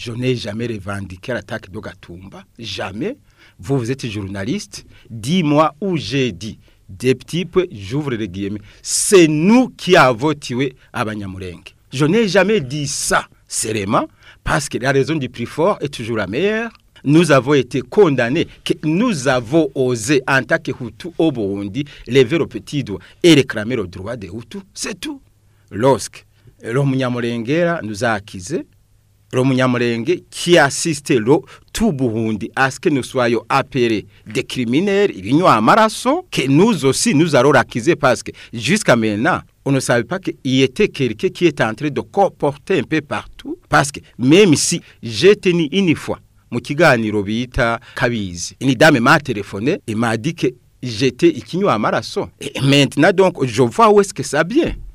Je n'ai jamais revendiqué l'attaque de Gatumba. Jamais. Vous êtes journaliste. Dis-moi où j'ai dit. Des petits peu, j'ouvre les guillemets. C'est nous qui avons tué Abanyamulenge. Je n'ai jamais dit ça, sérieusement, parce que la raison du plus fort est toujours la meilleure. Nous avons été condamnés, que nous avons osé, en tant que Hutu au Burundi, lever le petit doigt et réclamer le droit des Hutus. C'est tout. Lorsque le Munyamulengera nous a accusés, le Munyamulenge qui assiste le tout Burundi à ce que nous soyons appelés des criminels, que nous aussi nous allons accuser parce que jusqu'à maintenant, on ne savait pas qu'il y était quelqu'un qui était en train de comporter un peu partout. Parce que même si j'ai tenu une fois, mu kiganiro bita Kabizi, une dame m'a téléphoné et m'a dit que j'étais ikinywa amaraso. Et maintenant donc, je vois où est-ce que ça vient.